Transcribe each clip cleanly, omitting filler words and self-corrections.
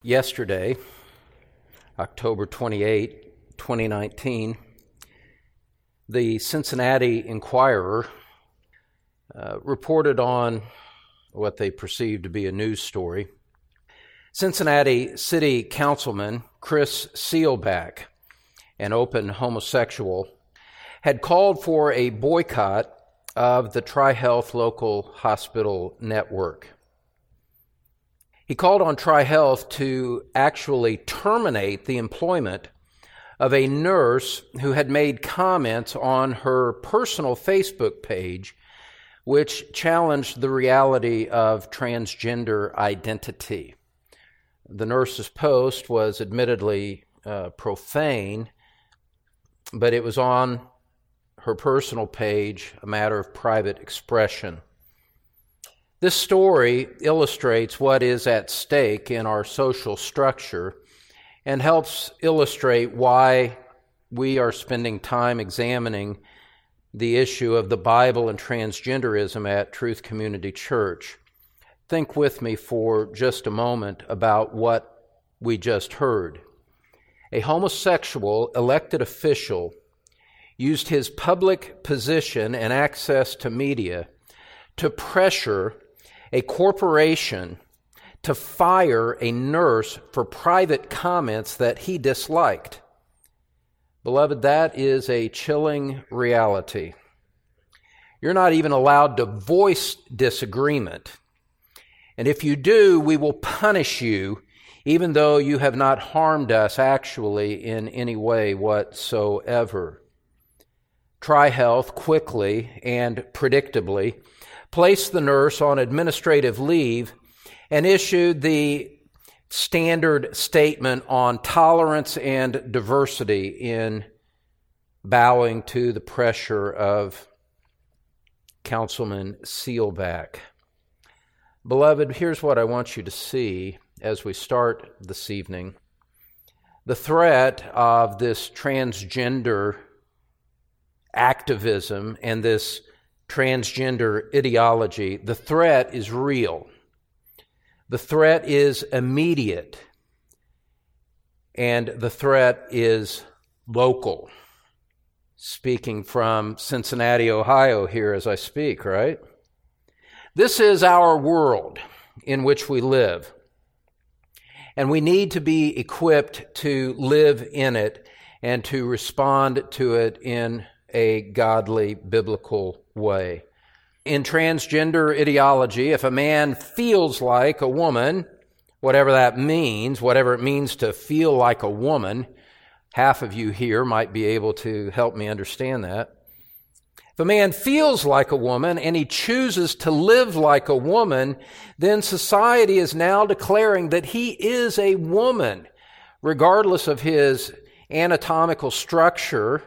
Yesterday, October 28, 2019, the Cincinnati Enquirer reported on what they perceived to be a news story. Cincinnati City Councilman Chris Seelbach, an open homosexual, had called for a boycott of the TriHealth local hospital network. He called on TriHealth to actually terminate the employment of a nurse who had made comments on her personal Facebook page which challenged the reality of transgender identity. The nurse's post was admittedly profane, but it was on her personal page, a matter of private expression. This story illustrates what is at stake in our social structure and helps illustrate why we are spending time examining the issue of the Bible and transgenderism at Truth Community Church. Think with me for just a moment about what we just heard. A homosexual elected official used his public position and access to media to pressure a corporation to fire a nurse for private comments that he disliked. Beloved, that is a chilling reality. You're not even allowed to voice disagreement. And if you do, we will punish you, even though you have not harmed us actually in any way whatsoever. TriHealth quickly and predictably placed the nurse on administrative leave and issued the standard statement on tolerance and diversity in bowing to the pressure of Councilman Seelbach. Beloved, here's what I want you to see as we start this evening. The threat of this transgender activism and this transgender ideology, the threat is real. The threat is immediate. And the threat is local. Speaking from Cincinnati, Ohio here as I speak, right? This is our world in which we live. And we need to be equipped to live in it and to respond to it in a godly, biblical way. In transgender ideology, if a man feels like a woman, whatever that means, whatever it means to feel like a woman, half of you here might be able to help me understand that. If a man feels like a woman and he chooses to live like a woman, then society is now declaring that he is a woman, regardless of his anatomical structure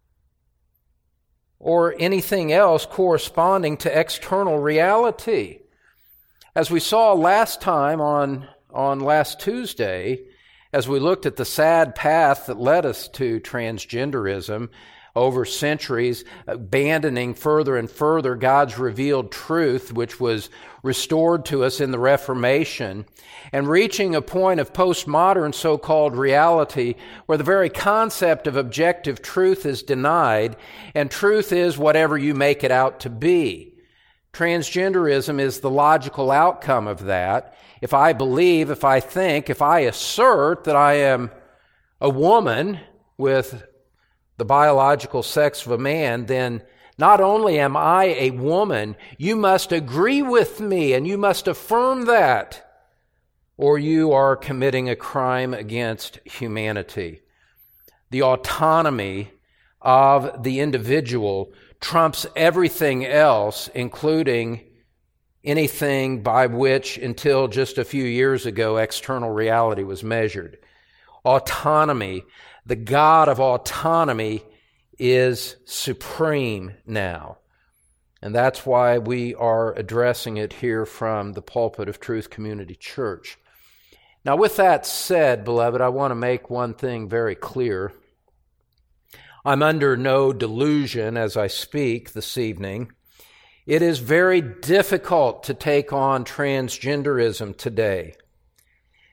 or anything else corresponding to external reality. As we saw last time on last Tuesday, as we looked at the sad path that led us to transgenderism over centuries, abandoning further and further God's revealed truth, which was restored to us in the Reformation, and reaching a point of postmodern so-called reality where the very concept of objective truth is denied, and truth is whatever you make it out to be. Transgenderism is the logical outcome of that. If I believe, if I think, if I assert that I am a woman with the biological sex of a man, then not only am I a woman, you must agree with me and you must affirm that, or you are committing a crime against humanity. The autonomy of the individual trumps everything else, including anything by which, until just a few years ago, external reality was measured. Autonomy, the God of autonomy, is supreme now. And that's why we are addressing it here from the pulpit of Truth Community Church. Now, with that said, beloved, I want to make one thing very clear. I'm under no delusion as I speak this evening. It is very difficult to take on transgenderism today.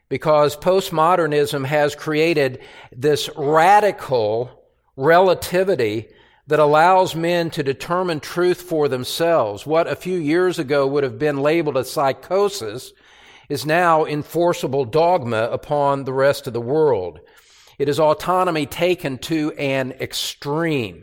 because postmodernism has created this radical relativity that allows men to determine truth for themselves. What a few years ago would have been labeled a psychosis is now enforceable dogma upon the rest of the world. It is autonomy taken to an extreme.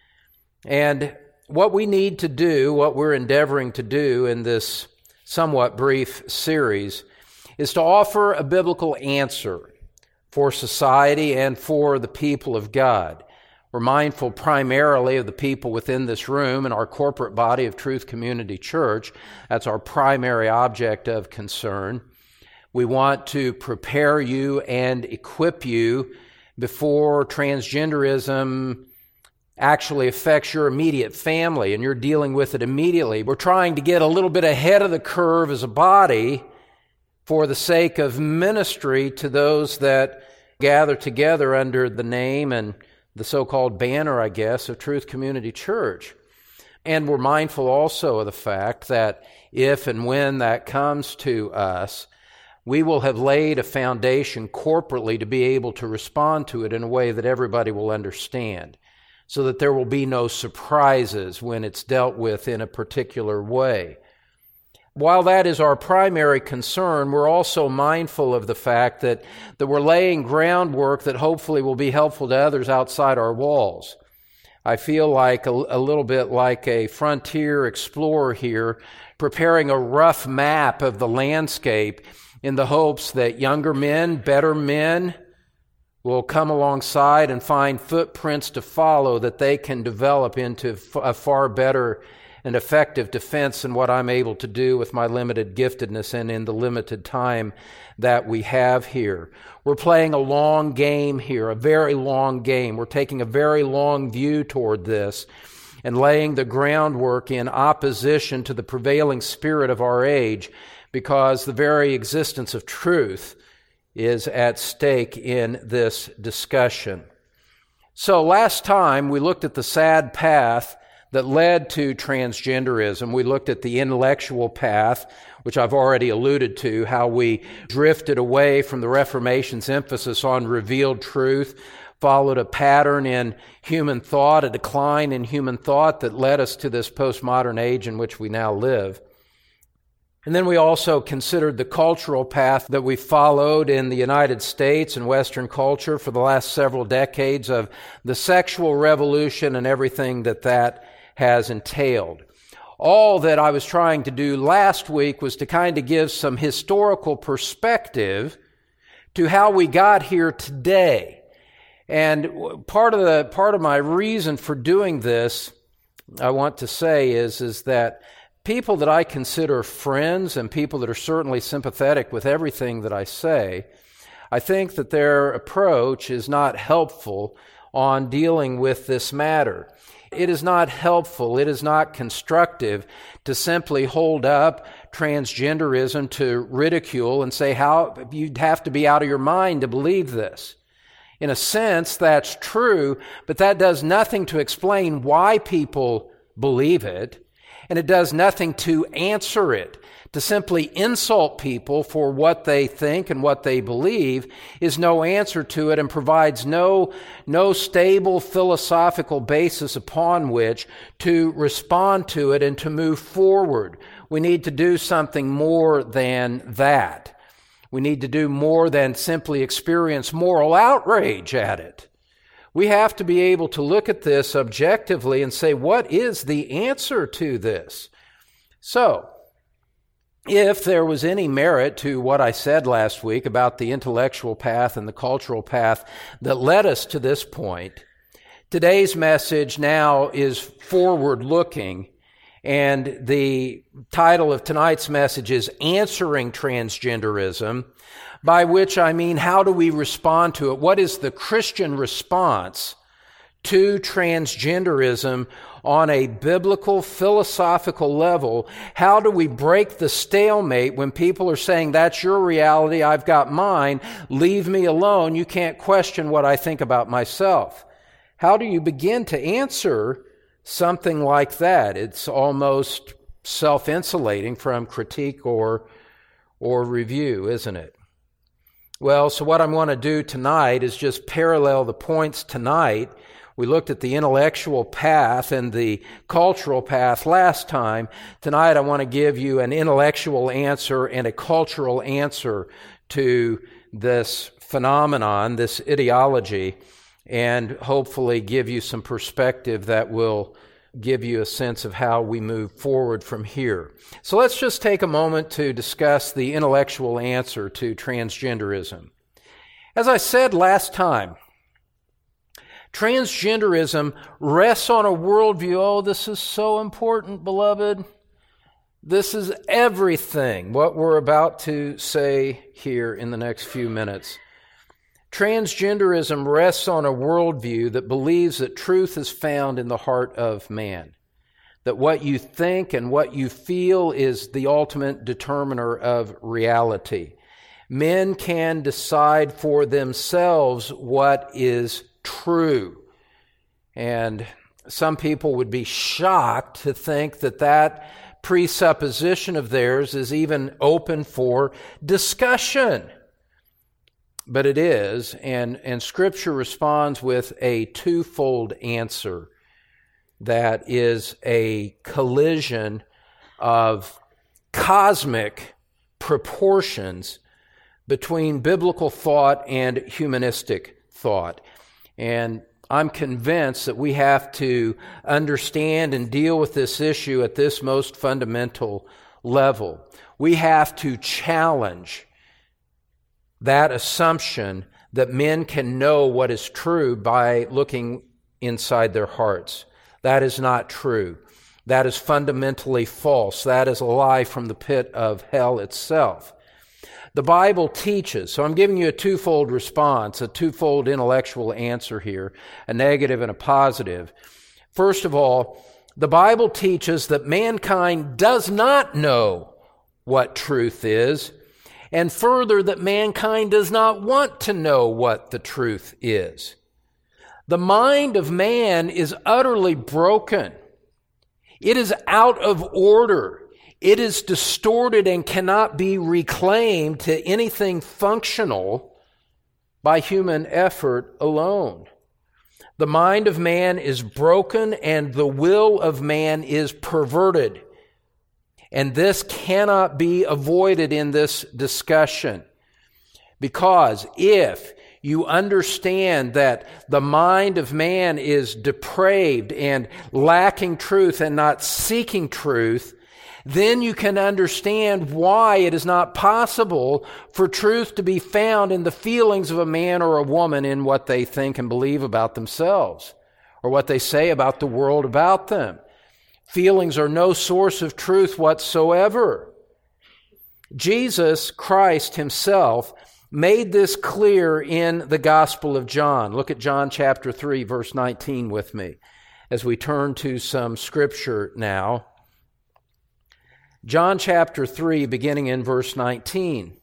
And what we need to do, what we're endeavoring to do in this somewhat brief series, is to offer a biblical answer for society and for the people of God. We're mindful primarily of the people within this room and our corporate body of Truth Community Church. That's our primary object of concern. We want to prepare you and equip you before transgenderism actually affects your immediate family and you're dealing with it immediately. We're trying to get a little bit ahead of the curve as a body for the sake of ministry to those that gather together under the name and the so-called banner, I guess, of Truth Community Church. And we're mindful also of the fact that if and when that comes to us, we will have laid a foundation corporately to be able to respond to it in a way that everybody will understand, so that there will be no surprises when it's dealt with in a particular way. While that is our primary concern, we're also mindful of the fact that we're laying groundwork that hopefully will be helpful to others outside our walls. I feel like a little bit like a frontier explorer here, preparing a rough map of the landscape in the hopes that younger men, better men, will come alongside and find footprints to follow that they can develop into a far better and effective defense than what I'm able to do with my limited giftedness and in the limited time that we have here. We're playing a long game here, a very long game. We're taking a very long view toward this and laying the groundwork in opposition to the prevailing spirit of our age, because the very existence of truth is at stake in this discussion. So last time we looked at the sad path that led to transgenderism. We looked at the intellectual path, which I've already alluded to, how we drifted away from the Reformation's emphasis on revealed truth, followed a pattern in human thought, a decline in human thought that led us to this postmodern age in which we now live. And then we also considered the cultural path that we followed in the United States and Western culture for the last several decades of the sexual revolution and everything that has entailed. All that I was trying to do last week was to kind of give some historical perspective to how we got here today. And part of my reason for doing this, I want to say, is that people that I consider friends and people that are certainly sympathetic with everything that I say, I think that their approach is not helpful on dealing with this matter. It is not helpful, it is not constructive to simply hold up transgenderism to ridicule and say how you'd have to be out of your mind to believe this. In a sense, that's true, but that does nothing to explain why people believe it. And it does nothing to answer it. To simply insult people for what they think and what they believe is no answer to it and provides no stable philosophical basis upon which to respond to it and to move forward. We need to do something more than that. We need to do more than simply experience moral outrage at it. We have to be able to look at this objectively and say, what is the answer to this? So, if there was any merit to what I said last week about the intellectual path and the cultural path that led us to this point, today's message now is forward-looking, and the title of tonight's message is Answering Transgenderism, by which I mean, how do we respond to it? What is the Christian response to transgenderism on a biblical, philosophical level? How do we break the stalemate when people are saying, that's your reality, I've got mine, leave me alone, you can't question what I think about myself? How do you begin to answer something like that? It's almost self-insulating from critique or review, isn't it? Well, so what I'm going to do tonight is just parallel the points tonight. We looked at the intellectual path and the cultural path last time. Tonight I want to give you an intellectual answer and a cultural answer to this phenomenon, this ideology, and hopefully give you some perspective that will give you a sense of how we move forward from here. So let's just take a moment to discuss the intellectual answer to transgenderism. As I said last time, transgenderism rests on a worldview. Oh, this is so important, beloved. This is everything, what we're about to say here in the next few minutes. Transgenderism rests on a worldview that believes that truth is found in the heart of man, that what you think and what you feel is the ultimate determiner of reality. Men can decide for themselves what is true. And some people would be shocked to think that that presupposition of theirs is even open for discussion. But it is, and Scripture responds with a twofold answer that is a collision of cosmic proportions between biblical thought and humanistic thought. And I'm convinced that we have to understand and deal with this issue at this most fundamental level. We have to challenge that assumption that men can know what is true by looking inside their hearts. That is not true. That is fundamentally false. That is a lie from the pit of hell itself. The Bible teaches, so I'm giving you a twofold response, a twofold intellectual answer here, a negative and a positive. First of all, the Bible teaches that mankind does not know what truth is, and further, that mankind does not want to know what the truth is. The mind of man is utterly broken. It is out of order. It is distorted and cannot be reclaimed to anything functional by human effort alone. The mind of man is broken and the will of man is perverted. And this cannot be avoided in this discussion. Because if you understand that the mind of man is depraved and lacking truth and not seeking truth, then you can understand why it is not possible for truth to be found in the feelings of a man or a woman in what they think and believe about themselves or what they say about the world about them. Feelings are no source of truth whatsoever. Jesus Christ himself made this clear in the Gospel of John. Look at John chapter 3, verse 19 with me as we turn to some scripture now. John chapter 3, beginning in verse 19.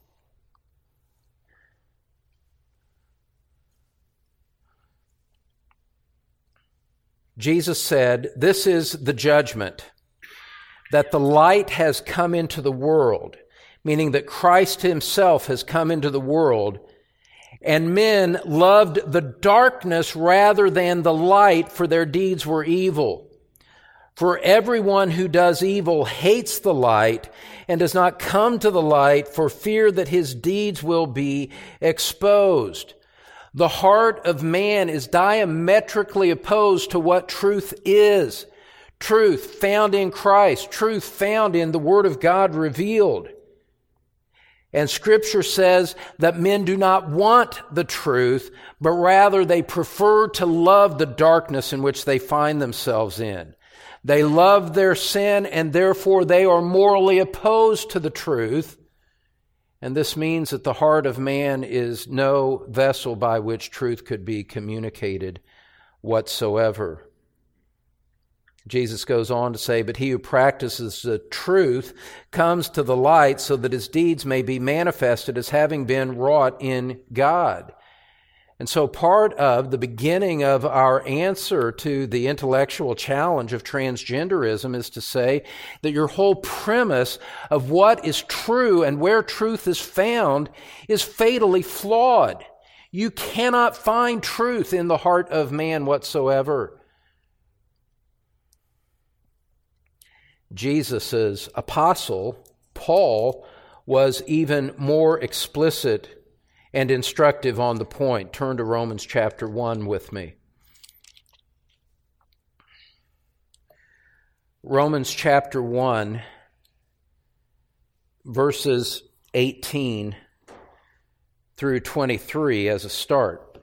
Jesus said, "This is the judgment, that the light has come into the world," meaning that Christ himself has come into the world, "and men loved the darkness rather than the light, for their deeds were evil. For everyone who does evil hates the light and does not come to the light for fear that his deeds will be exposed." The heart of man is diametrically opposed to what truth is. Truth found in Christ, truth found in the Word of God revealed. And Scripture says that men do not want the truth, but rather they prefer to love the darkness in which they find themselves in. They love their sin, and therefore they are morally opposed to the truth. And this means that the heart of man is no vessel by which truth could be communicated whatsoever. Jesus goes on to say, "But he who practices the truth comes to the light so that his deeds may be manifested as having been wrought in God." And so part of the beginning of our answer to the intellectual challenge of transgenderism is to say that your whole premise of what is true and where truth is found is fatally flawed. You cannot find truth in the heart of man whatsoever. Jesus' apostle, Paul, was even more explicit and instructive on the point. Turn to Romans chapter 1 with me. Romans chapter 1, verses 18 through 23 as a start.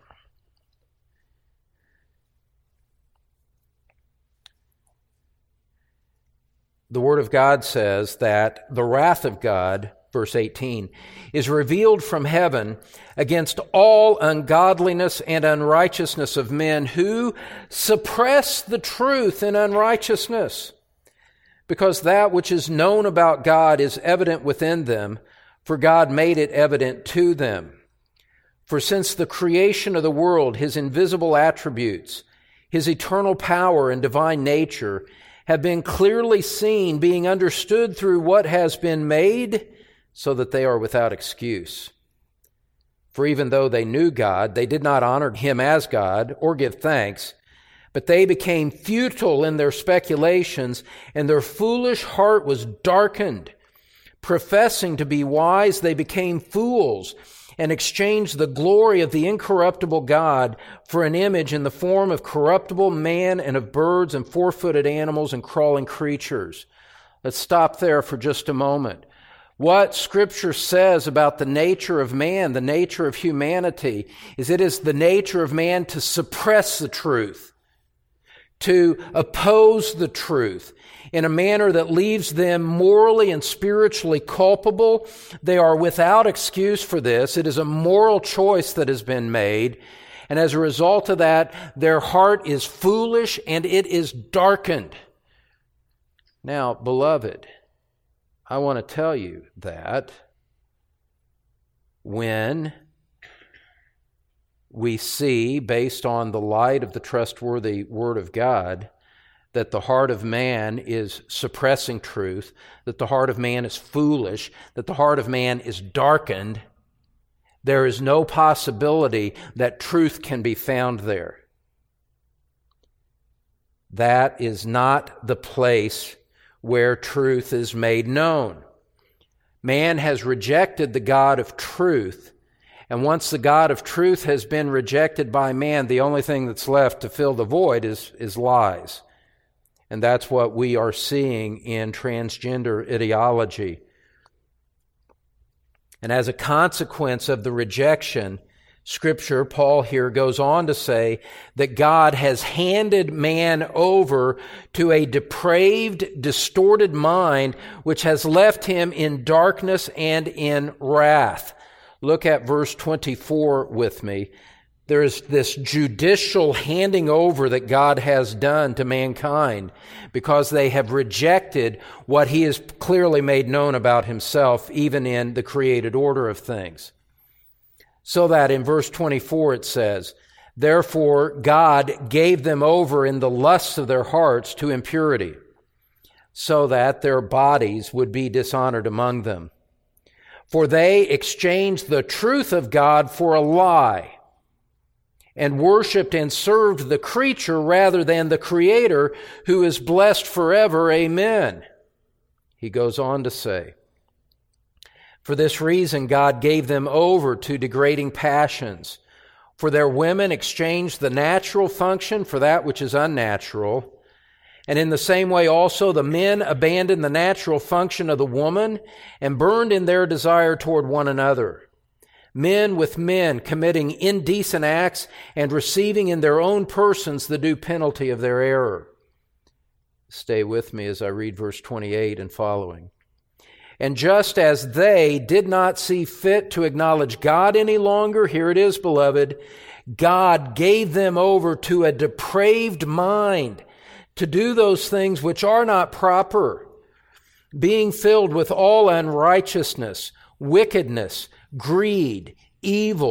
The Word of God says that the wrath of God, verse 18, is revealed from heaven against all ungodliness and unrighteousness of men who suppress the truth in unrighteousness, because that which is known about God is evident within them, for God made it evident to them. For since the creation of the world, His invisible attributes, His eternal power and divine nature have been clearly seen, being understood through what has been made, so that they are without excuse. For even though they knew God, they did not honor Him as God or give thanks, but they became futile in their speculations, and their foolish heart was darkened. Professing to be wise, they became fools, and exchanged the glory of the incorruptible God for an image in the form of corruptible man and of birds and four-footed animals and crawling creatures. Let's stop there for just a moment. What Scripture says about the nature of man, the nature of humanity, is it is the nature of man to suppress the truth, to oppose the truth in a manner that leaves them morally and spiritually culpable. They are without excuse for this. It is a moral choice that has been made. And as a result of that, their heart is foolish and it is darkened. Now, beloved, I want to tell you that when we see, based on the light of the trustworthy Word of God, that the heart of man is suppressing truth, that the heart of man is foolish, that the heart of man is darkened, there is no possibility that truth can be found there. That is not the place where truth is made known. Man has rejected the God of truth, and once the God of truth has been rejected by man, the only thing that's left to fill the void is lies. And that's what we are seeing in transgender ideology. And as a consequence of the rejection, Scripture, Paul here goes on to say that God has handed man over to a depraved, distorted mind, which has left him in darkness and in wrath. Look at verse 24 with me. There is this judicial handing over that God has done to mankind because they have rejected what He has clearly made known about Himself, even in the created order of things. So that in verse 24 it says, "Therefore God gave them over in the lusts of their hearts to impurity, so that their bodies would be dishonored among them. For they exchanged the truth of God for a lie, and worshipped and served the creature rather than the Creator, who is blessed forever. Amen." He goes on to say, "For this reason God gave them over to degrading passions. For their women exchanged the natural function for that which is unnatural. And in the same way also the men abandoned the natural function of the woman and burned in their desire toward one another. Men with men committing indecent acts and receiving in their own persons the due penalty of their error." Stay with me as I read verse 28 and following. "And just as they did not see fit to acknowledge God any longer," here it is, beloved, "God gave them over to a depraved mind to do those things which are not proper, being filled with all unrighteousness, wickedness, greed, evil,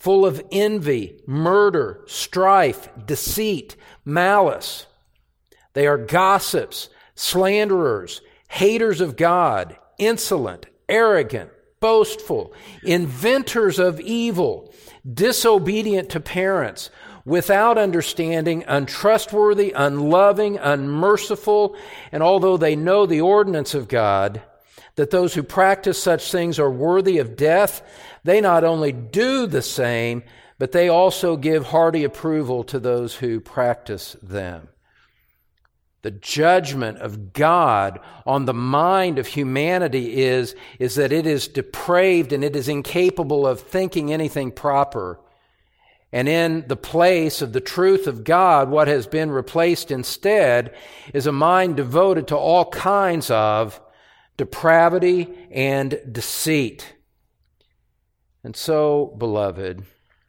full of envy, murder, strife, deceit, malice. They are gossips, slanderers, haters of God, insolent, arrogant, boastful, inventors of evil, disobedient to parents, without understanding, untrustworthy, unloving, unmerciful, and although they know the ordinance of God, that those who practice such things are worthy of death, they not only do the same, but they also give hearty approval to those who practice them. The judgment of God on the mind of humanity is that it is depraved and it is incapable of thinking anything proper. And in the place of the truth of God, what has been replaced instead is a mind devoted to all kinds of depravity and deceit. And so, beloved,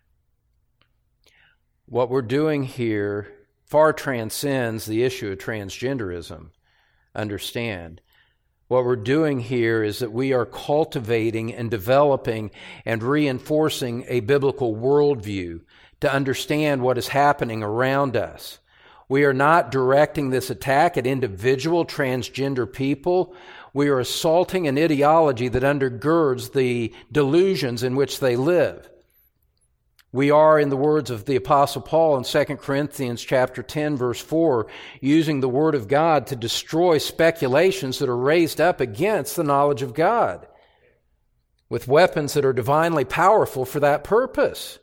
what we're doing here far transcends the issue of transgenderism. Understand. What we're doing here is that we are cultivating and developing and reinforcing a biblical worldview to understand what is happening around us. We are not directing this attack at individual transgender people. We are assaulting an ideology that undergirds the delusions in which they live. We are, in the words of the Apostle Paul in 2 Corinthians chapter 10, verse 4, using the Word of God to destroy speculations that are raised up against the knowledge of God, with weapons that are divinely powerful for that purpose.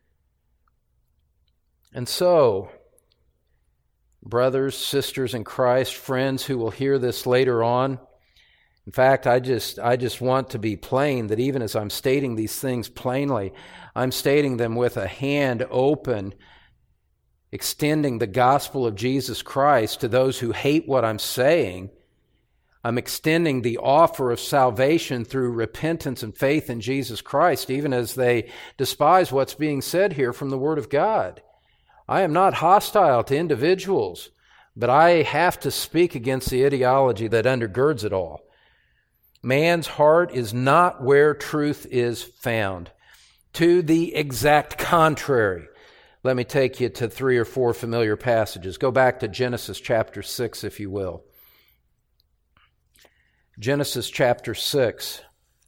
And so, brothers, sisters in Christ, friends who will hear this later on, in fact, I just want to be plain that even as I'm stating these things plainly, I'm stating them with a hand open, extending the gospel of Jesus Christ to those who hate what I'm saying. I'm extending the offer of salvation through repentance and faith in Jesus Christ, even as they despise what's being said here from the Word of God. I am not hostile to individuals, but I have to speak against the ideology that undergirds it all. Man's heart is not where truth is found. To the exact contrary. Let me take you to 3 or 4 familiar passages. Go back to Genesis chapter 6, if you will. Genesis chapter 6.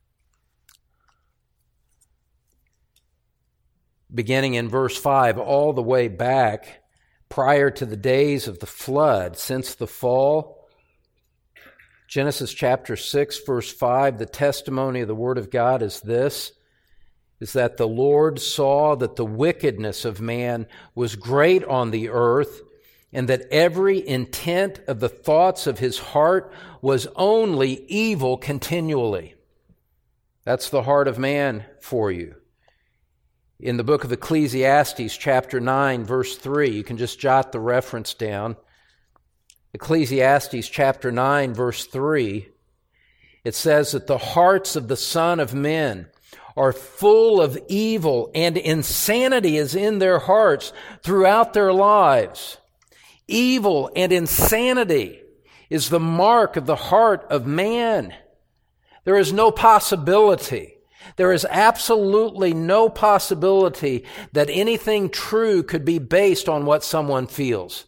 Beginning in verse 5, all the way back prior to the days of the flood, since the fall. Genesis chapter 6, verse 5, the testimony of the Word of God is this, is that the Lord saw that the wickedness of man was great on the earth, and that every intent of the thoughts of his heart was only evil continually. That's the heart of man for you. In the book of Ecclesiastes, chapter 9, verse 3, you can just jot the reference down. Ecclesiastes chapter 9, verse 3, it says that the hearts of the Son of Men are full of evil, and insanity is in their hearts throughout their lives. Evil and insanity is the mark of the heart of man. There is no possibility. There is absolutely no possibility that anything true could be based on what someone feels.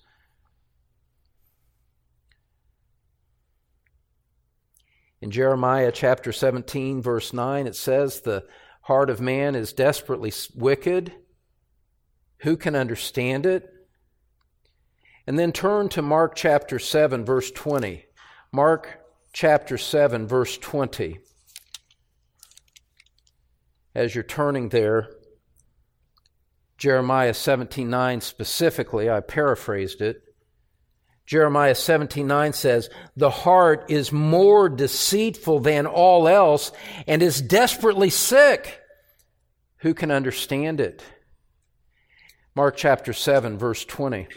In Jeremiah chapter 17, verse 9, it says, the heart of man is desperately wicked. Who can understand it? And then turn to Mark chapter 7, verse 20. Mark chapter 7, verse 20. As you're turning there, Jeremiah 17:9 specifically, I paraphrased it. Jeremiah 17:9 says, the heart is more deceitful than all else and is desperately sick. Who can understand it? Mark chapter 7, verse 20.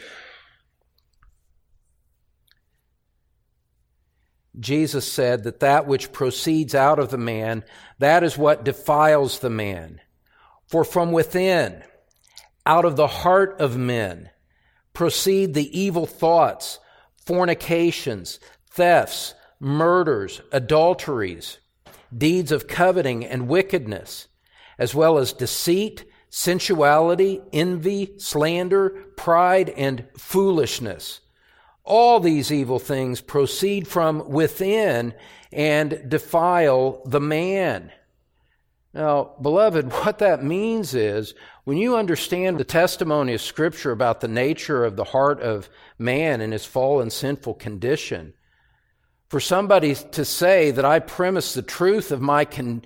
Jesus said that which proceeds out of the man, that is what defiles the man. For from within, out of the heart of men, proceed the evil thoughts, fornications, thefts, murders, adulteries, deeds of coveting and wickedness, as well as deceit, sensuality, envy, slander, pride, and foolishness. All these evil things proceed from within and defile the man. Now, beloved, what that means is, when you understand the testimony of Scripture about the nature of the heart of man and his fallen sinful condition, for somebody to say that I premise the truth of my condition,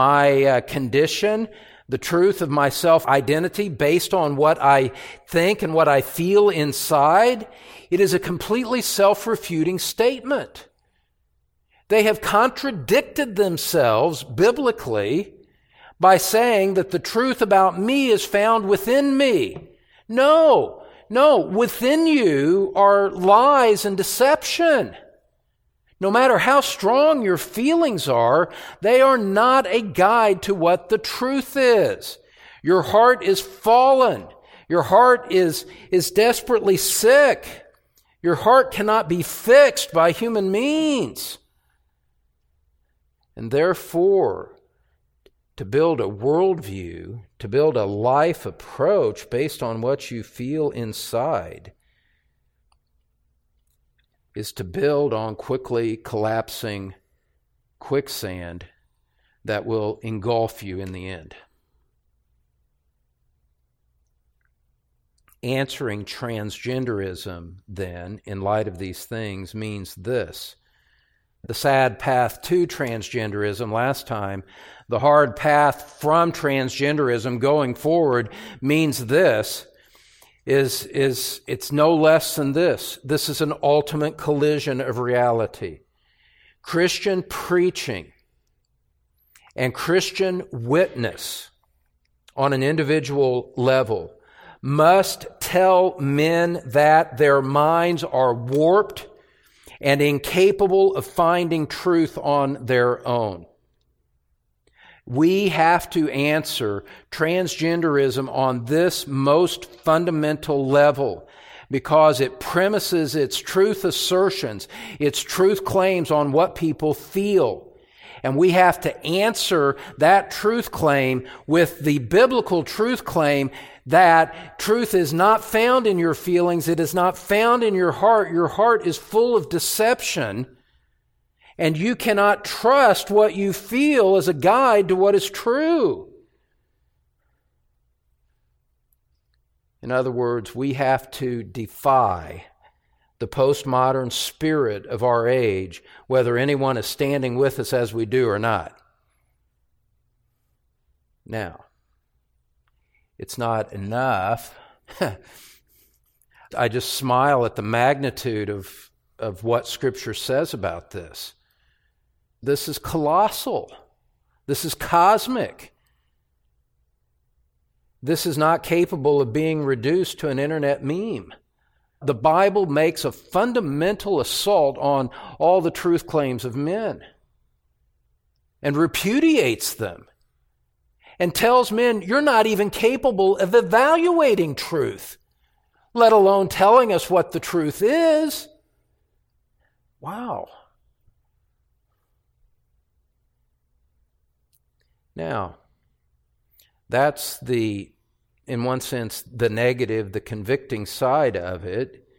the truth of my self-identity based on what I think and what I feel inside, it is a completely self-refuting statement. They have contradicted themselves biblically by saying that the truth about me is found within me. No, within you are lies and deception. No matter how strong your feelings are, they are not a guide to what the truth is. Your heart is fallen. Your heart is desperately sick. Your heart cannot be fixed by human means. And therefore, to build a worldview, to build a life approach based on what you feel inside, is to build on quickly collapsing quicksand that will engulf you in the end. Answering transgenderism, then, in light of these things, means this. The sad path to transgenderism last time, the hard path from transgenderism going forward means this. It's no less than this. This is an ultimate collision of reality. Christian preaching and Christian witness on an individual level must tell men that their minds are warped and incapable of finding truth on their own. We have to answer transgenderism on this most fundamental level because it premises its truth assertions, its truth claims on what people feel. And we have to answer that truth claim with the biblical truth claim that truth is not found in your feelings, it is not found in your heart. Your heart is full of deception. And you cannot trust what you feel as a guide to what is true. In other words, we have to defy the postmodern spirit of our age, whether anyone is standing with us as we do or not. Now, it's not enough. I just smile at the magnitude of what Scripture says about this. This is colossal. This is cosmic. This is not capable of being reduced to an internet meme. The Bible makes a fundamental assault on all the truth claims of men and repudiates them and tells men, you're not even capable of evaluating truth, let alone telling us what the truth is. Wow. Now, that's in one sense, the negative, the convicting side of it.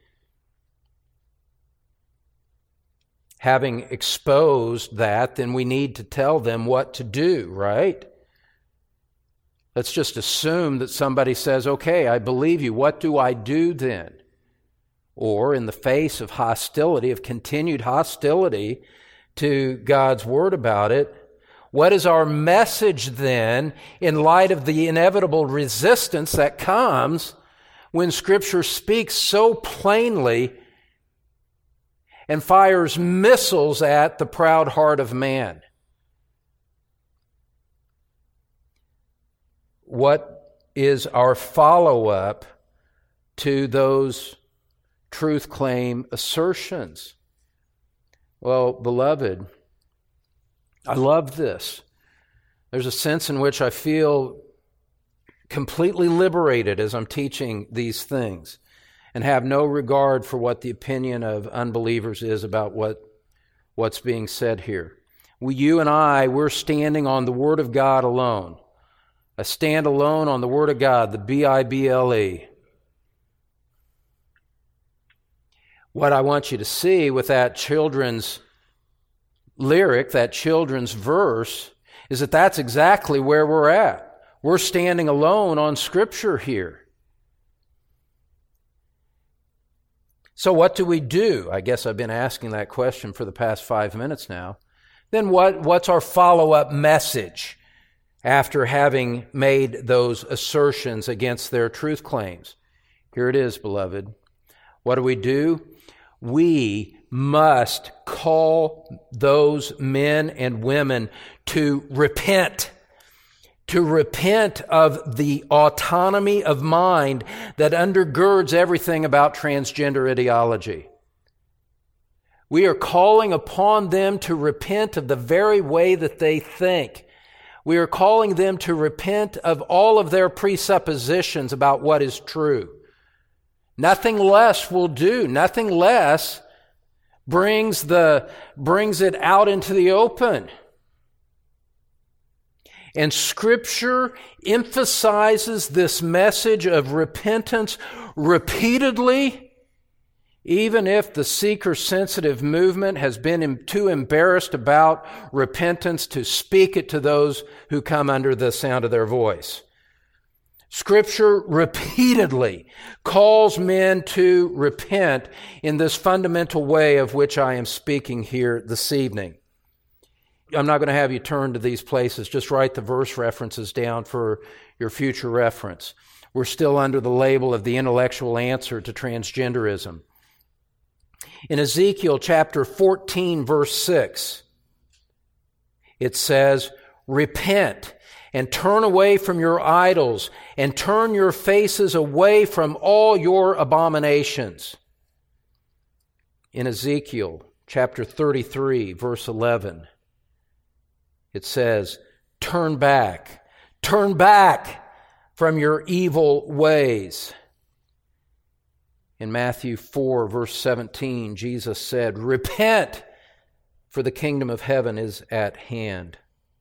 Having exposed that, then we need to tell them what to do, right? Let's just assume that somebody says, okay, I believe you. What do I do then? Or in the face of hostility, of continued hostility to God's Word about it, what is our message then in light of the inevitable resistance that comes when Scripture speaks so plainly and fires missiles at the proud heart of man? What is our follow-up to those truth claim assertions? Well, beloved, I love this. There's a sense in which I feel completely liberated as I'm teaching these things and have no regard for what the opinion of unbelievers is about what's being said here. You and I, we're standing on the Word of God alone. I stand alone on the Word of God, the Bible. What I want you to see with that children's lyric, that children's verse, is that that's exactly where we're at. We're standing alone on Scripture here. So what do we do? I guess I've been asking that question for the past 5 minutes now. Then what's our follow-up message after having made those assertions against their truth claims? Here it is, beloved. What do? We must call those men and women to repent of the autonomy of mind that undergirds everything about transgender ideology. We are calling upon them to repent of the very way that they think. We are calling them to repent of all of their presuppositions about what is true. Nothing less will do. Nothing less brings it out into the open. And Scripture emphasizes this message of repentance repeatedly, even if the seeker-sensitive movement has been too embarrassed about repentance to speak it to those who come under the sound of their voice. Scripture repeatedly calls men to repent in this fundamental way of which I am speaking here this evening. I'm not going to have you turn to these places. Just write the verse references down for your future reference. We're still under the label of the intellectual answer to transgenderism. In Ezekiel chapter 14, verse 6, it says, "Repent and turn away from your idols and turn your faces away from all your abominations." In Ezekiel chapter 33, verse 11, it says, turn back from your evil ways. In Matthew 4, verse 17, Jesus said, repent, for the kingdom of heaven is at hand.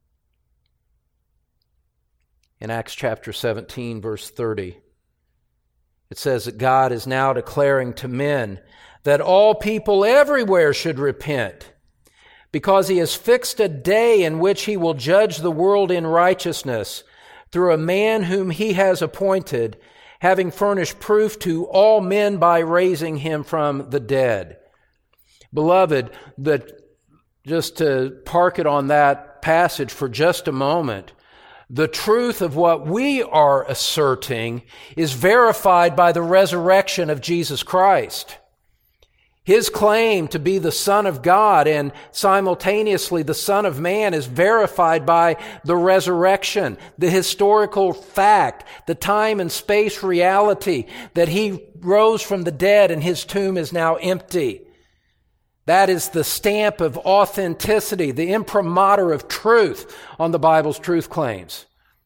In Acts chapter 17, verse 30, it says that God is now declaring to men that all people everywhere should repent, because He has fixed a day in which He will judge the world in righteousness through a man whom He has appointed, having furnished proof to all men by raising Him from the dead. Beloved, just to park it on that passage for just a moment, the truth of what we are asserting is verified by the resurrection of Jesus Christ. His claim to be the Son of God and simultaneously the Son of Man is verified by the resurrection, the historical fact, the time and space reality that He rose from the dead and His tomb is now empty. That is the stamp of authenticity, the imprimatur of truth on the Bible's truth claims.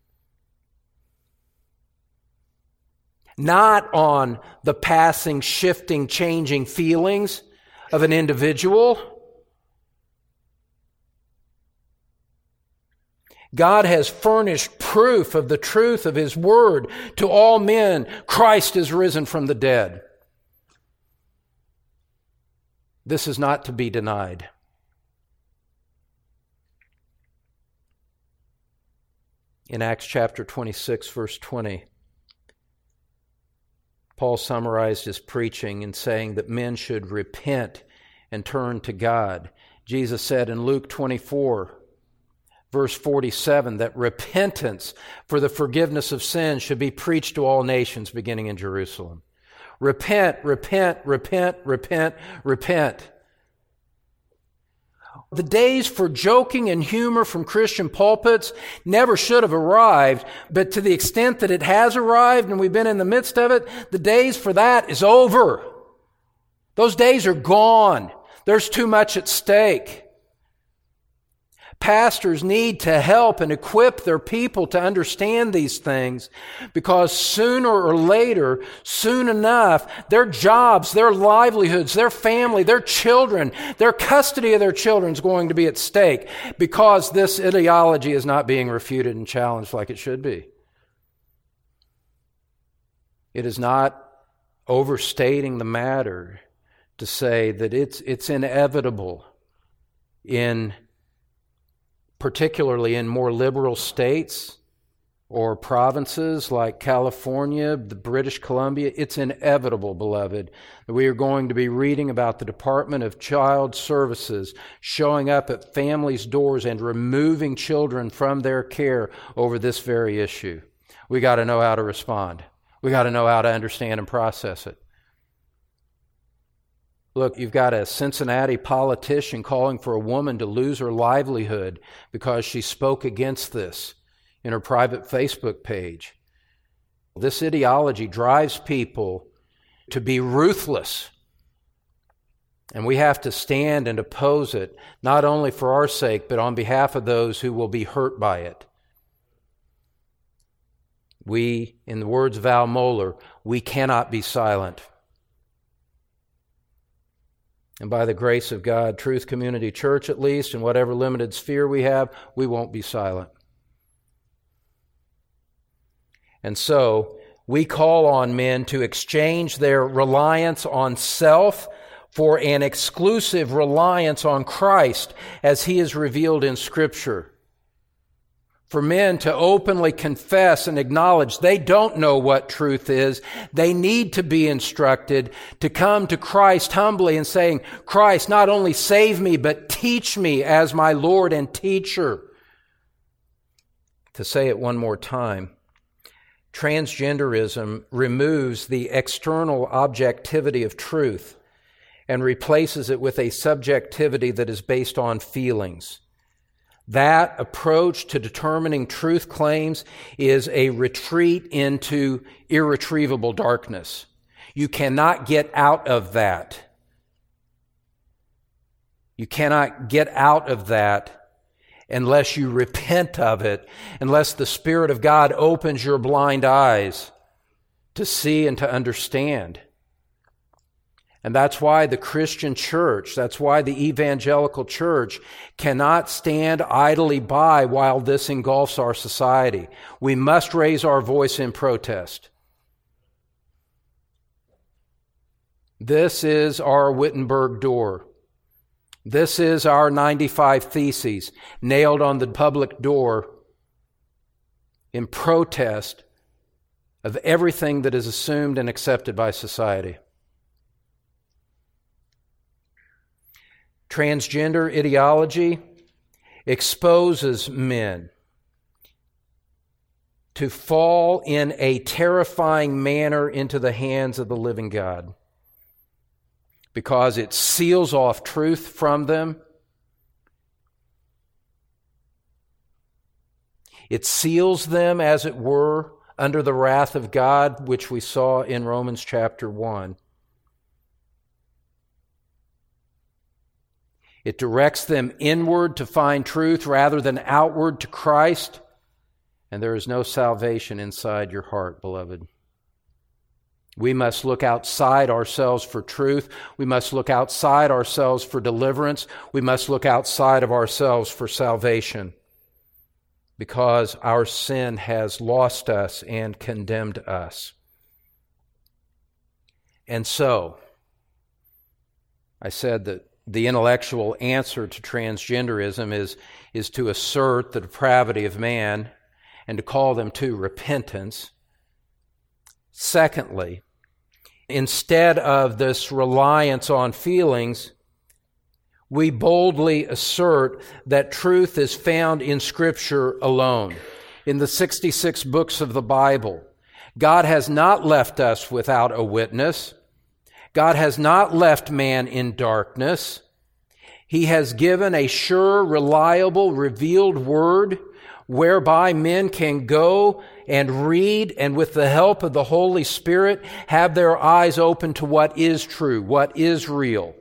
Not on the passing, shifting, changing feelings of an individual. God has furnished proof of the truth of His Word to all men. Christ is risen from the dead. This is not to be denied. In Acts chapter 26, verse 20, Paul summarized his preaching in saying that men should repent and turn to God. Jesus said in Luke 24, verse 47, that repentance for the forgiveness of sins should be preached to all nations, beginning in Jerusalem. Repent, repent, repent, repent, repent. The days for joking and humor from Christian pulpits never should have arrived, but to the extent that it has arrived and we've been in the midst of it, the days for that is over. Those days are gone. There's too much at stake. Pastors need to help and equip their people to understand these things, because sooner or later, soon enough, their jobs, their livelihoods, their family, their children, their custody of their children is going to be at stake, because this ideology is not being refuted and challenged like it should be. It is not overstating the matter to say that it's inevitable particularly in more liberal states or provinces like California, the British Columbia. It's inevitable, beloved, that we are going to be reading about the Department of Child Services showing up at families' doors and removing children from their care over this very issue. We got to know how to respond. We got to know how to understand and process it. Look, you've got a Cincinnati politician calling for a woman to lose her livelihood because she spoke against this in her private Facebook page. This ideology drives people to be ruthless. And we have to stand and oppose it, not only for our sake, but on behalf of those who will be hurt by it. We, in the words of Al Mohler, we cannot be silent. And by the grace of God, Truth Community Church, at least, in whatever limited sphere we have, we won't be silent. And so, we call on men to exchange their reliance on self for an exclusive reliance on Christ as He is revealed in Scripture. For men to openly confess and acknowledge they don't know what truth is. They need to be instructed to come to Christ humbly and saying, Christ, not only save me, but teach me as my Lord and teacher. To say it one more time, transgenderism removes the external objectivity of truth and replaces it with a subjectivity that is based on feelings. That approach to determining truth claims is a retreat into irretrievable darkness. You cannot get out of that. You cannot get out of that unless you repent of it, unless the Spirit of God opens your blind eyes to see and to understand. And that's why the Christian church, that's why the evangelical church cannot stand idly by while this engulfs our society. We must raise our voice in protest. This is our Wittenberg door. This is our 95 Theses nailed on the public door in protest of everything that is assumed and accepted by society. Transgender ideology exposes men to fall in a terrifying manner into the hands of the living God because it seals off truth from them. It seals them, as it were, under the wrath of God, which we saw in Romans chapter 1. It directs them inward to find truth rather than outward to Christ. And there is no salvation inside your heart, beloved. We must look outside ourselves for truth. We must look outside ourselves for deliverance. We must look outside of ourselves for salvation, because our sin has lost us and condemned us. And so, I said that the intellectual answer to transgenderism is to assert the depravity of man and to call them to repentance. Secondly, instead of this reliance on feelings, we boldly assert that truth is found in Scripture alone. In the 66 books of the Bible, God has not left us without a witness. God has not left man in darkness. He has given a sure, reliable, revealed word whereby men can go and read and with the help of the Holy Spirit have their eyes open to what is true, what is real.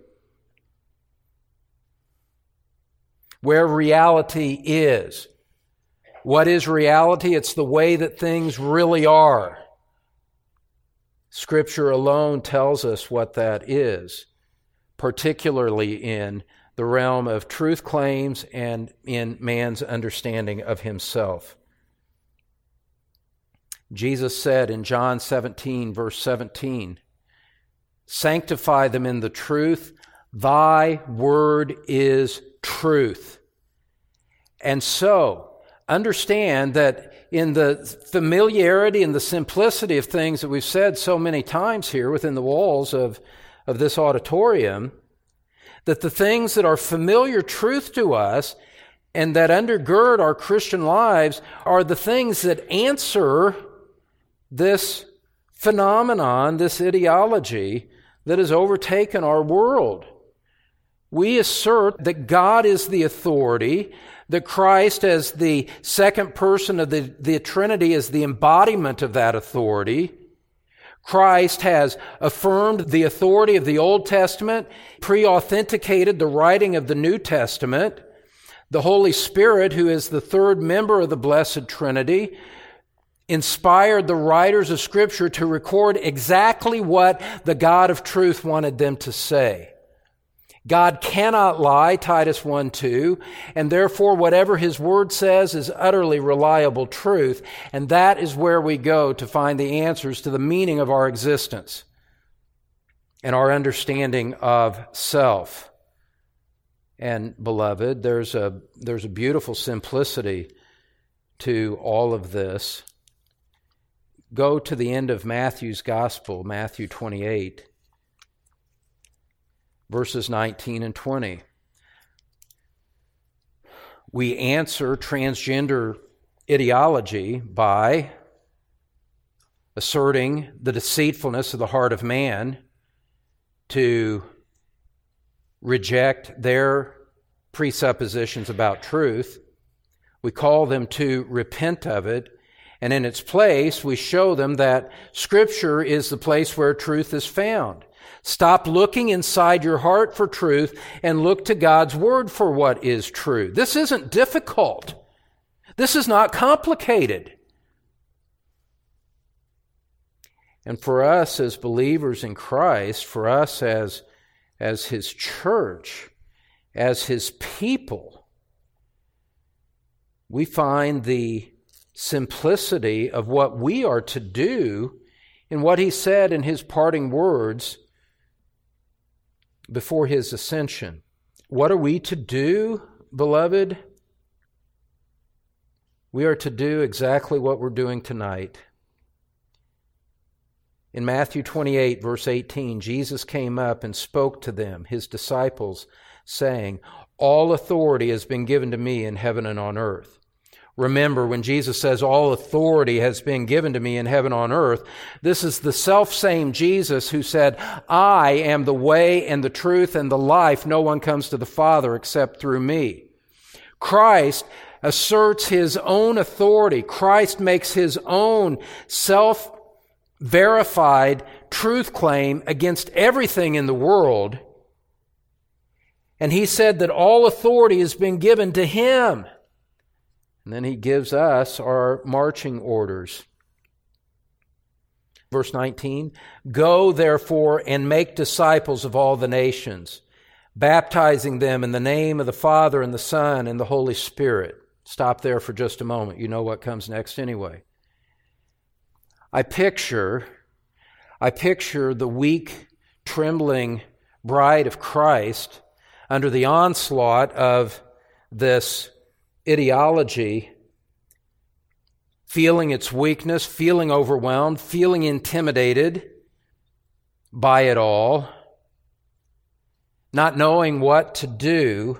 Where reality is. What is reality? It's the way that things really are. Scripture alone tells us what that is, particularly in the realm of truth claims and in man's understanding of himself. Jesus said in John 17, verse 17, "Sanctify them in the truth. Thy word is truth." And so, understand that in the familiarity and the simplicity of things that we've said so many times here within the walls of this auditorium, that the things that are familiar truth to us and that undergird our Christian lives are the things that answer this phenomenon, this ideology that has overtaken our world. We assert that God is the authority, that Christ as the second person of the Trinity is the embodiment of that authority. Christ has affirmed the authority of the Old Testament, pre-authenticated the writing of the New Testament. The Holy Spirit, who is the third member of the Blessed Trinity, inspired the writers of Scripture to record exactly what the God of truth wanted them to say. God cannot lie, Titus 1:2, and therefore whatever His Word says is utterly reliable truth, and that is where we go to find the answers to the meaning of our existence and our understanding of self. And beloved, there's a beautiful simplicity to all of this. Go to the end of Matthew's Gospel, Matthew 28, verses 19 and 20. We answer transgender ideology by asserting the deceitfulness of the heart of man, to reject their presuppositions about truth. We call them to repent of it, and in its place, we show them that Scripture is the place where truth is found. Stop looking inside your heart for truth and look to God's Word for what is true. This isn't difficult. This is not complicated. And for us as believers in Christ, for us as His church, as His people, we find the simplicity of what we are to do in what He said in His parting words before His ascension. What are we to do, beloved? We are to do exactly what we're doing tonight. In Matthew 28, verse 18, Jesus came up and spoke to them, His disciples, saying, "All authority has been given to me in heaven and on earth." Remember, when Jesus says, "All authority has been given to me in heaven and on earth," this is the selfsame Jesus who said, "I am the way and the truth and the life. No one comes to the Father except through me." Christ asserts His own authority. Christ makes His own self-verified truth claim against everything in the world. And He said that all authority has been given to Him. And then He gives us our marching orders. Verse 19, "Go therefore and make disciples of all the nations, baptizing them in the name of the Father and the Son and the Holy Spirit." Stop there for just a moment. You know what comes next anyway. I picture the weak, trembling bride of Christ under the onslaught of this ideology, feeling its weakness, feeling overwhelmed, feeling intimidated by it all, not knowing what to do.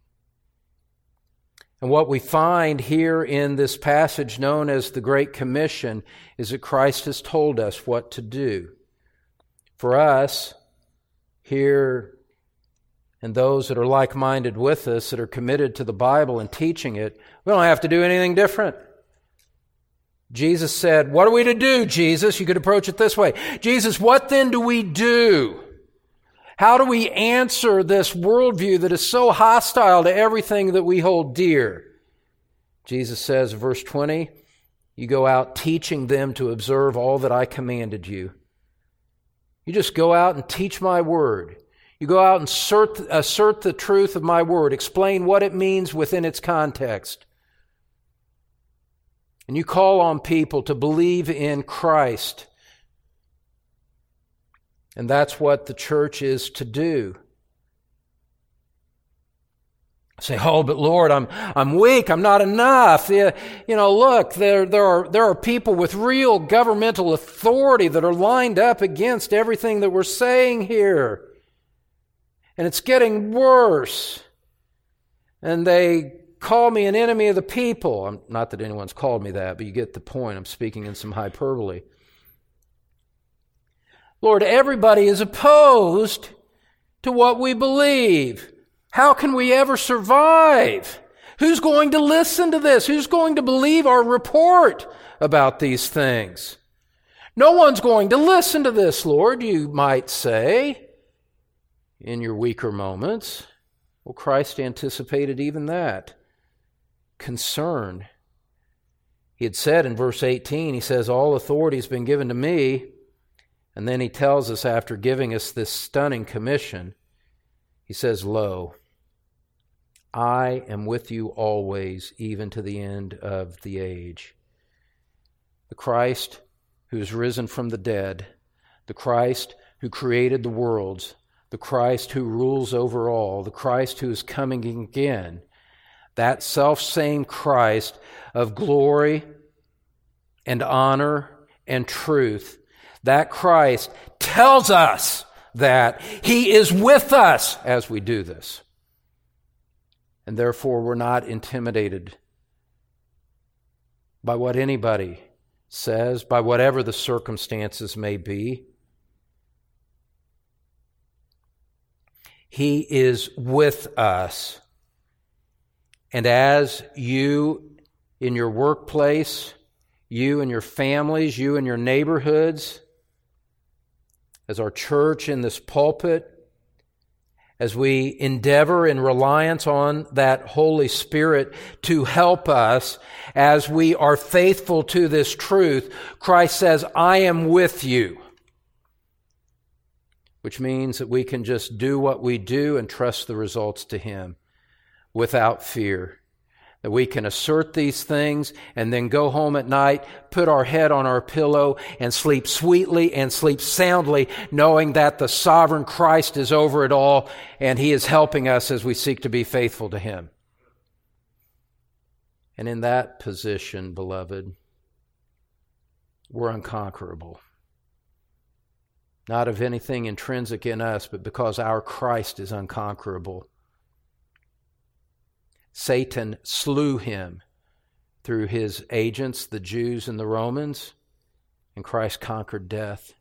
And what we find here in this passage known as the Great Commission is that Christ has told us what to do. For us here, and those that are like-minded with us, that are committed to the Bible and teaching it, we don't have to do anything different. Jesus said, "What are we to do, Jesus?" You could approach it this way. "Jesus, what then do we do? How do we answer this worldview that is so hostile to everything that we hold dear?" Jesus says, verse 20, "You go out teaching them to observe all that I commanded you." You just go out and teach my word. You go out and assert the truth of my word. Explain what it means within its context. and you call on people to believe in Christ. And that's what the church is to do. Say, oh, but Lord, I'm weak. I'm not enough. Look, there are people with real governmental authority that are lined up against everything that we're saying here. And it's getting worse. And they call me an enemy of the people. Not that anyone's called me that, but you get the point. I'm speaking in some hyperbole. Lord, everybody is opposed to what we believe. How can we ever survive? Who's going to listen to this? Who's going to believe our report about these things? No one's going to listen to this, Lord, you might say, in your weaker moments. Well, Christ anticipated even that. Concern. He had said in verse 18, he says, all authority has been given to me. And then he tells us, after giving us this stunning commission, he says, lo, I am with you always, even to the end of the age. The Christ who is risen from the dead, the Christ who created the worlds, the Christ who rules over all, the Christ who is coming again, that self-same Christ of glory and honor and truth, that Christ tells us that He is with us as we do this. And therefore, we're not intimidated by what anybody says, by whatever the circumstances may be. He is with us. And as you in your workplace, you and your families, you and your neighborhoods, as our church in this pulpit, as we endeavor in reliance on that Holy Spirit to help us as we are faithful to this truth, Christ says, I am with you. Which means that we can just do what we do and trust the results to Him without fear. That we can assert these things and then go home at night, put our head on our pillow and sleep sweetly and sleep soundly, knowing that the sovereign Christ is over it all and He is helping us as we seek to be faithful to Him. And in that position, beloved, we're unconquerable. Not of anything intrinsic in us, but because our Christ is unconquerable. Satan slew Him through his agents, the Jews and the Romans, and Christ conquered death.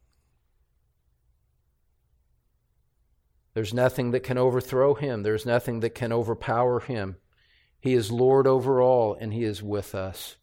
There's nothing that can overthrow Him. There's nothing that can overpower Him. He is Lord over all, and He is with us.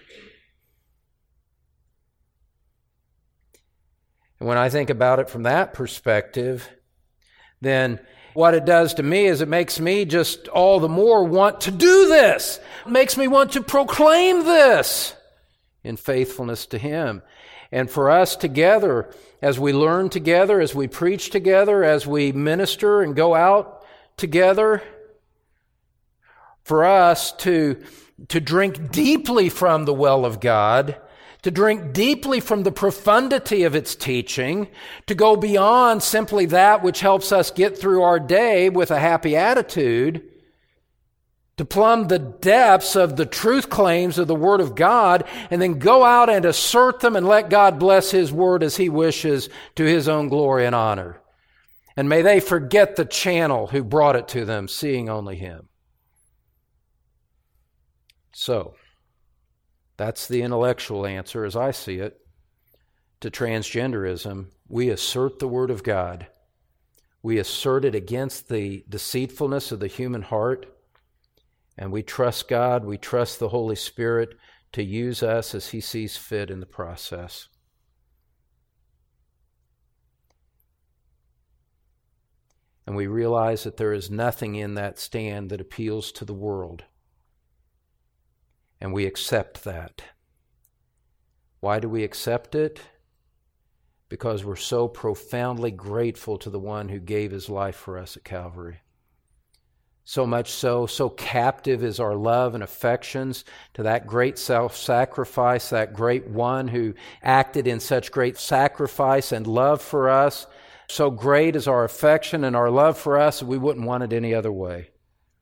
And when I think about it from that perspective, then what it does to me is it makes me just all the more want to do this. It makes me want to proclaim this in faithfulness to Him. And for us together, as we learn together, as we preach together, as we minister and go out together, for us to drink deeply from the well of God, to drink deeply from the profundity of its teaching, to go beyond simply that which helps us get through our day with a happy attitude, to plumb the depths of the truth claims of the Word of God, and then go out and assert them and let God bless His Word as He wishes to His own glory and honor. And may they forget the channel who brought it to them, seeing only Him. So, that's the intellectual answer, as I see it, to transgenderism. We assert the Word of God. We assert it against the deceitfulness of the human heart. And we trust God, we trust the Holy Spirit to use us as He sees fit in the process. And we realize that there is nothing in that stand that appeals to the world. And we accept that. Why do we accept it? Because we're so profoundly grateful to the one who gave His life for us at Calvary. So much so captive is our love and affections to that great self-sacrifice, that great one who acted in such great sacrifice and love for us. So great is our affection and our love for us that we wouldn't want it any other way.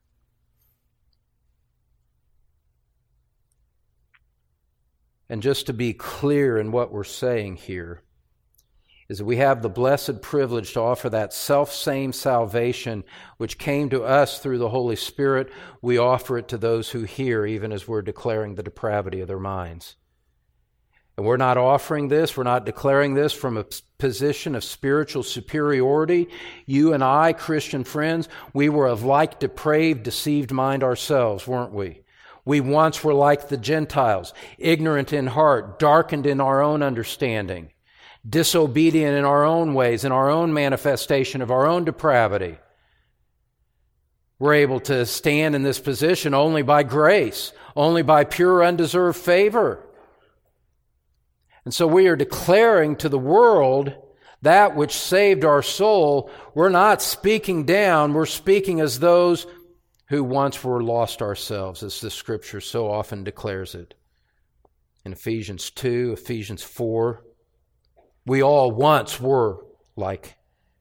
And just to be clear in what we're saying here, is that we have the blessed privilege to offer that self-same salvation which came to us through the Holy Spirit. We offer it to those who hear, even as we're declaring the depravity of their minds. And we're not offering this, we're not declaring this from a position of spiritual superiority. You and I, Christian friends, we were of like depraved, deceived mind ourselves, weren't we? We once were like the Gentiles, ignorant in heart, darkened in our own understanding, disobedient in our own ways, in our own manifestation of our own depravity. We're able to stand in this position only by grace, only by pure, undeserved favor. And so we are declaring to the world that which saved our soul. We're not speaking down, we're speaking as those who once were lost ourselves, as the Scripture so often declares it. In Ephesians 2, Ephesians 4, we all once were like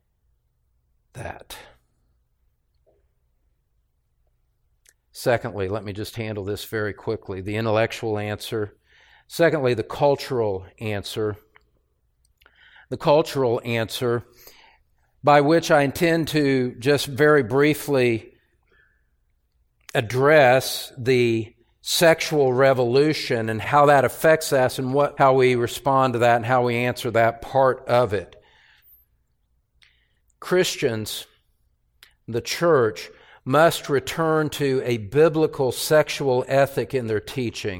that. Secondly, let me just handle this very quickly. The intellectual answer. Secondly, the cultural answer. The cultural answer, by which I intend to just very briefly address the sexual revolution and how that affects us and how we respond to that and how we answer that part of it. Christians, the church, must return to a biblical sexual ethic in their teaching.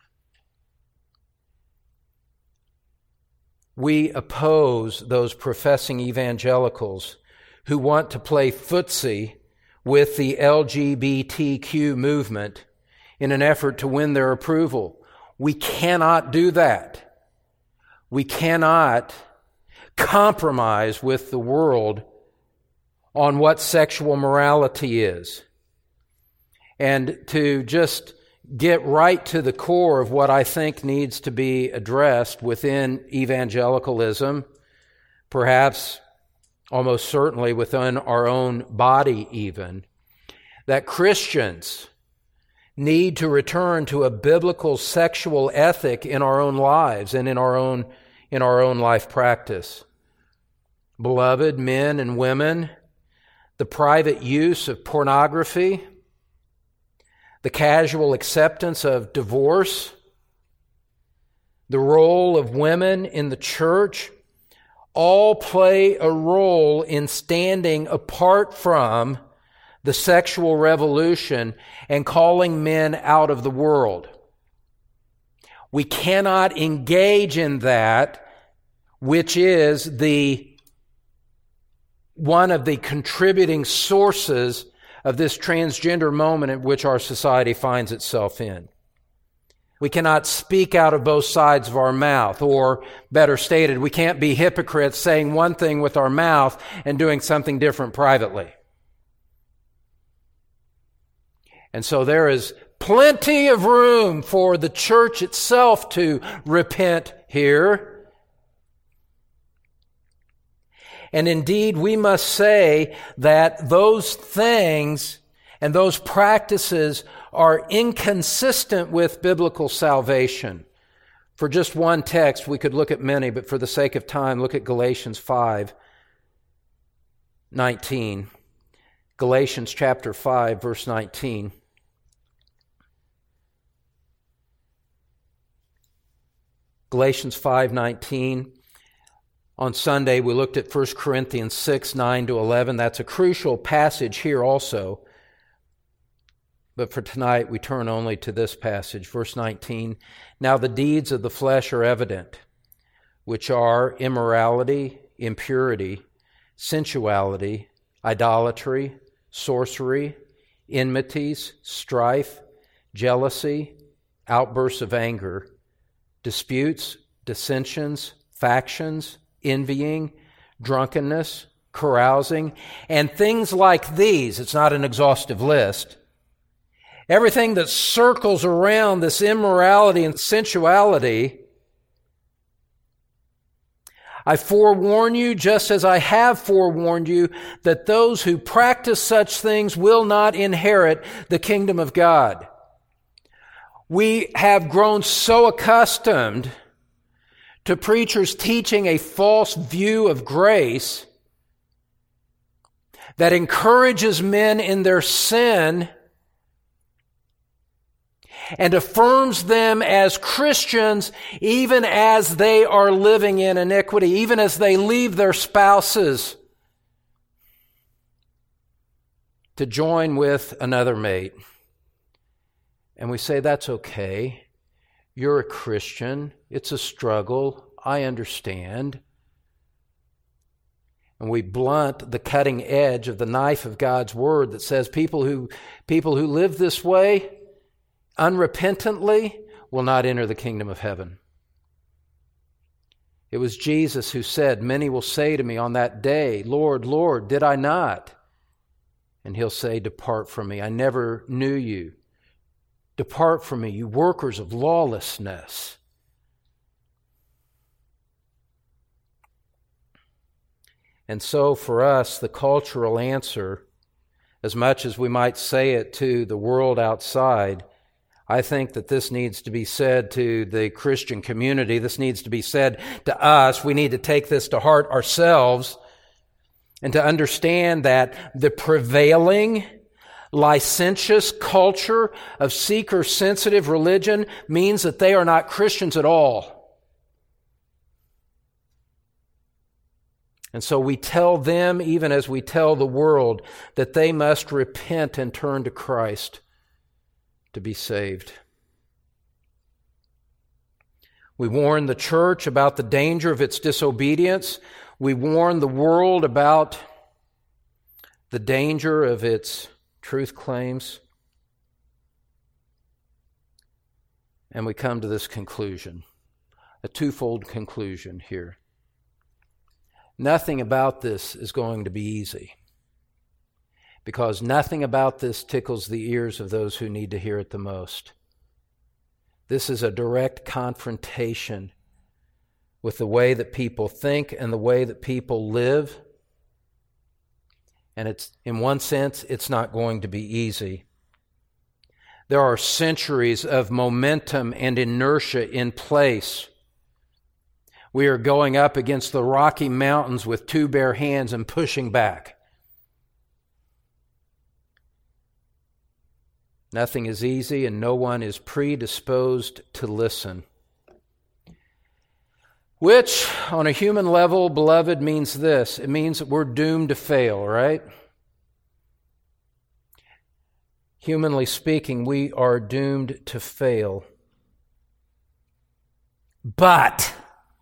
We oppose those professing evangelicals who want to play footsie with the LGBTQ movement in an effort to win their approval. We cannot do that. We cannot compromise with the world on what sexual morality is. And to just get right to the core of what I think needs to be addressed within evangelicalism, perhaps almost certainly within our own body even, that Christians need to return to a biblical sexual ethic in our own lives and in our own life practice. Beloved men and women, the private use of pornography, the casual acceptance of divorce, the role of women in the church, all play a role in standing apart from the sexual revolution and calling men out of the world. We cannot engage in that, which is one of the contributing sources of this transgender moment in which our society finds itself in. We cannot speak out of both sides of our mouth, or better stated, we can't be hypocrites saying one thing with our mouth and doing something different privately. And so there is plenty of room for the church itself to repent here. And indeed, we must say that those things and those practices are inconsistent with biblical salvation. For just one text, we could look at many, but for the sake of time, look at Galatians 5:19. Galatians chapter 5, verse 19. Galatians 5:19. On Sunday, we looked at 1 Corinthians 6:9-11. That's a crucial passage here also. But for tonight, we turn only to this passage, verse 19. Now the deeds of the flesh are evident, which are immorality, impurity, sensuality, idolatry, sorcery, enmities, strife, jealousy, outbursts of anger, disputes, dissensions, factions, envying, drunkenness, carousing, and things like these. It's not an exhaustive list. Everything that circles around this immorality and sensuality. I forewarn you, just as I have forewarned you, that those who practice such things will not inherit the kingdom of God. We have grown so accustomed to preachers teaching a false view of grace that encourages men in their sin and affirms them as Christians even as they are living in iniquity, even as they leave their spouses to join with another mate. And we say, that's okay. You're a Christian. It's a struggle. I understand. And we blunt the cutting edge of the knife of God's Word that says people who live this way unrepentantly will not enter the kingdom of heaven. It was Jesus who said, many will say to me on that day, Lord, Lord, did I not? And He'll say, depart from me. I never knew you. Depart from me, you workers of lawlessness. And so for us, the cultural answer, as much as we might say it to the world outside, I think that this needs to be said to the Christian community. This needs to be said to us. We need to take this to heart ourselves and to understand that the prevailing licentious culture of seeker-sensitive religion means that they are not Christians at all. And so we tell them, even as we tell the world, that they must repent and turn to Christ to be saved. We warn the church about the danger of its disobedience. We warn the world about the danger of its truth claims. And we come to this conclusion, a twofold conclusion here. Nothing about this is going to be easy, because nothing about this tickles the ears of those who need to hear it the most. This is a direct confrontation with the way that people think and the way that people live. And it's, in one sense, it's not going to be easy. There are centuries of momentum and inertia in place. We are going up against the Rocky Mountains with two bare hands and pushing back. Nothing is easy, and no one is predisposed to listen. Which, on a human level, beloved, means this. It means that we're doomed to fail, right? Humanly speaking, we are doomed to fail. But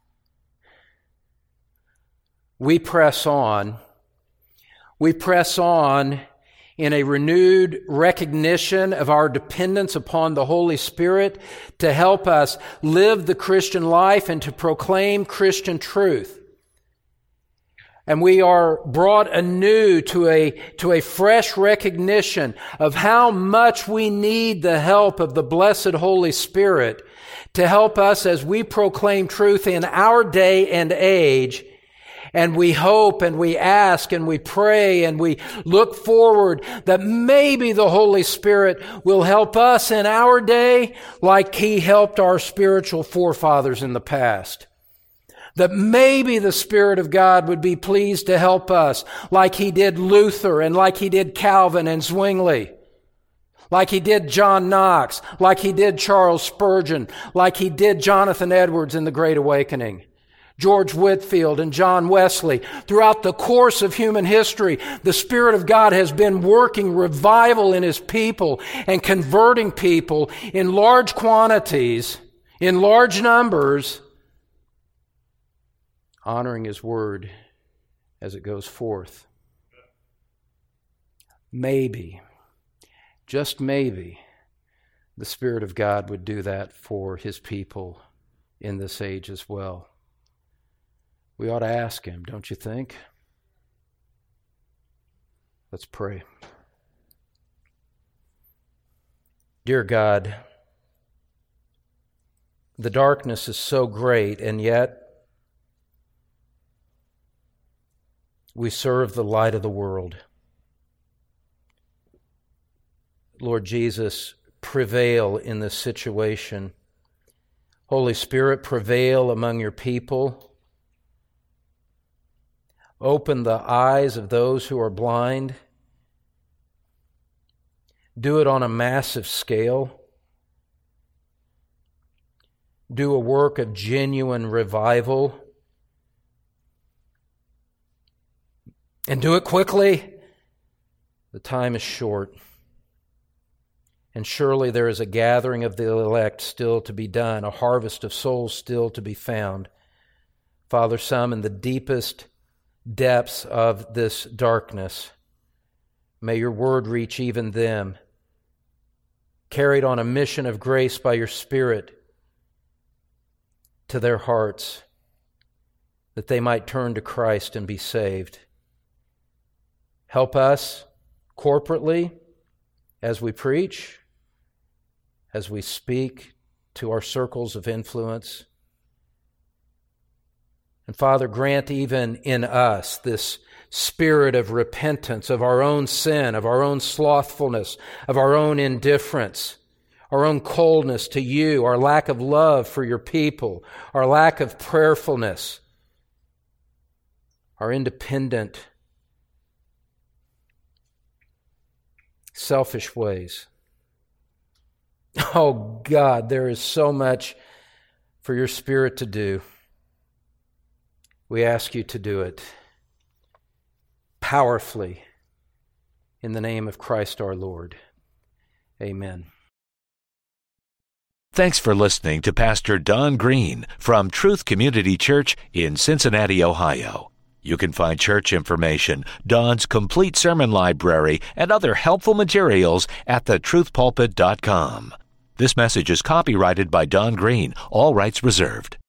we press on. We press on in a renewed recognition of our dependence upon the Holy Spirit to help us live the Christian life and to proclaim Christian truth. And we are brought anew to a fresh recognition of how much we need the help of the blessed Holy Spirit to help us as we proclaim truth in our day and age. And we hope and we ask and we pray and we look forward that maybe the Holy Spirit will help us in our day like He helped our spiritual forefathers in the past. That maybe the Spirit of God would be pleased to help us like He did Luther and like He did Calvin and Zwingli. Like He did John Knox, like He did Charles Spurgeon, like He did Jonathan Edwards in the Great Awakening. George Whitefield and John Wesley. Throughout the course of human history, the Spirit of God has been working revival in His people and converting people in large quantities, in large numbers, honoring His word as it goes forth. Maybe, just maybe, the Spirit of God would do that for His people in this age as well. We ought to ask Him, don't you think? Let's pray. Dear God, the darkness is so great, and yet we serve the light of the world. Lord Jesus, prevail in this situation. Holy Spirit, prevail among your people. Open the eyes of those who are blind. Do it on a massive scale. Do a work of genuine revival. And do it quickly. The time is short. And surely there is a gathering of the elect still to be done, a harvest of souls still to be found. Father, some in the deepest depths of this darkness, may your word reach even them, carried on a mission of grace by your Spirit to their hearts, that they might turn to Christ and be saved. Help us corporately as we preach, as we speak to our circles of influence. And Father, grant even in us this spirit of repentance of our own sin, of our own slothfulness, of our own indifference, our own coldness to you, our lack of love for your people, our lack of prayerfulness, our independent, selfish ways. Oh God, there is so much for your Spirit to do. We ask you to do it powerfully in the name of Christ our Lord. Amen. Thanks for listening to Pastor Don Green from Truth Community Church in Cincinnati, Ohio. You can find church information, Don's complete sermon library, and other helpful materials at thetruthpulpit.com. This message is copyrighted by Don Green, all rights reserved.